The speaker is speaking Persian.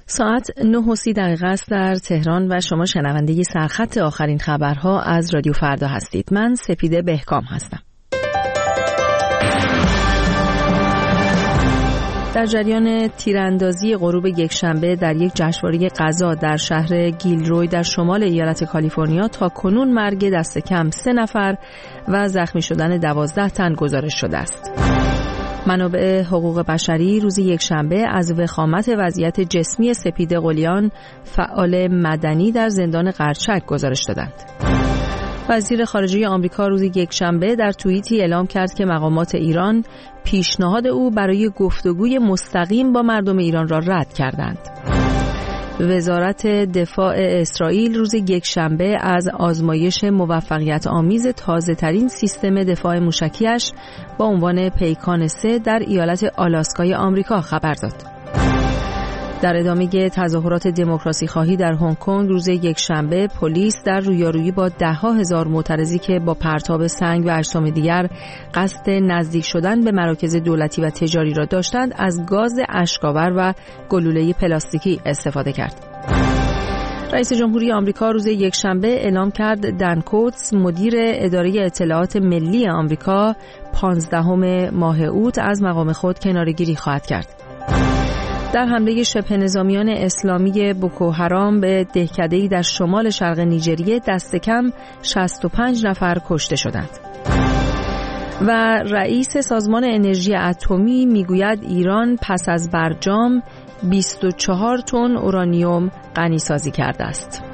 ساعت 9:30 است در تهران و شما شنونده سرخط آخرین خبرها از رادیو فردا هستید. من سپیده بهکام هستم. در جریان تیراندازی غروب یکشنبه در یک جشنواره غذا در شهر گیلروی در شمال ایالت کالیفرنیا تا کنون مرگ دست کم 3 نفر و زخمی شدن 12 تن گزارش شده است. منابع حقوق بشری روز یکشنبه از وخامت وضعیت جسمی سپید قلیان، فعال مدنی در زندان قرچک گزارش دادند. وزیر خارجه آمریکا روز یکشنبه در توییتی اعلام کرد که مقامات ایران پیشنهاد او برای گفتگوی مستقیم با مردم ایران را رد کردند. وزارت دفاع اسرائیل روز یکشنبه از آزمایش موفقیت آمیز تازه‌ترین سیستم دفاع موشکیش با عنوان پیکان 3 در ایالت آلاسکای آمریکا خبر داد. در ادامه تظاهرات دموکراسی خواهی در هنگ کنگ روز یکشنبه پلیس در رویارویی با 10,000 معترضی که با پرتاب سنگ و اجسام دیگر قصد نزدیک شدن به مراکز دولتی و تجاری را داشتند از گاز اشک‌آور و گلوله پلاستیکی استفاده کرد. رئیس جمهوری آمریکا روز یکشنبه اعلام کرد دن کوتس مدیر اداره اطلاعات ملی آمریکا 15 ماه اوت از مقام خود کناره‌گیری خواهد کرد. در حمله شبه نظامیان اسلامی بوکو حرام به دهکده‌ای در شمال شرق نیجریه دست کم 65 نفر کشته شدند. و رئیس سازمان انرژی اتمی میگوید ایران پس از برجام 24 تن اورانیوم غنی‌سازی کرده است.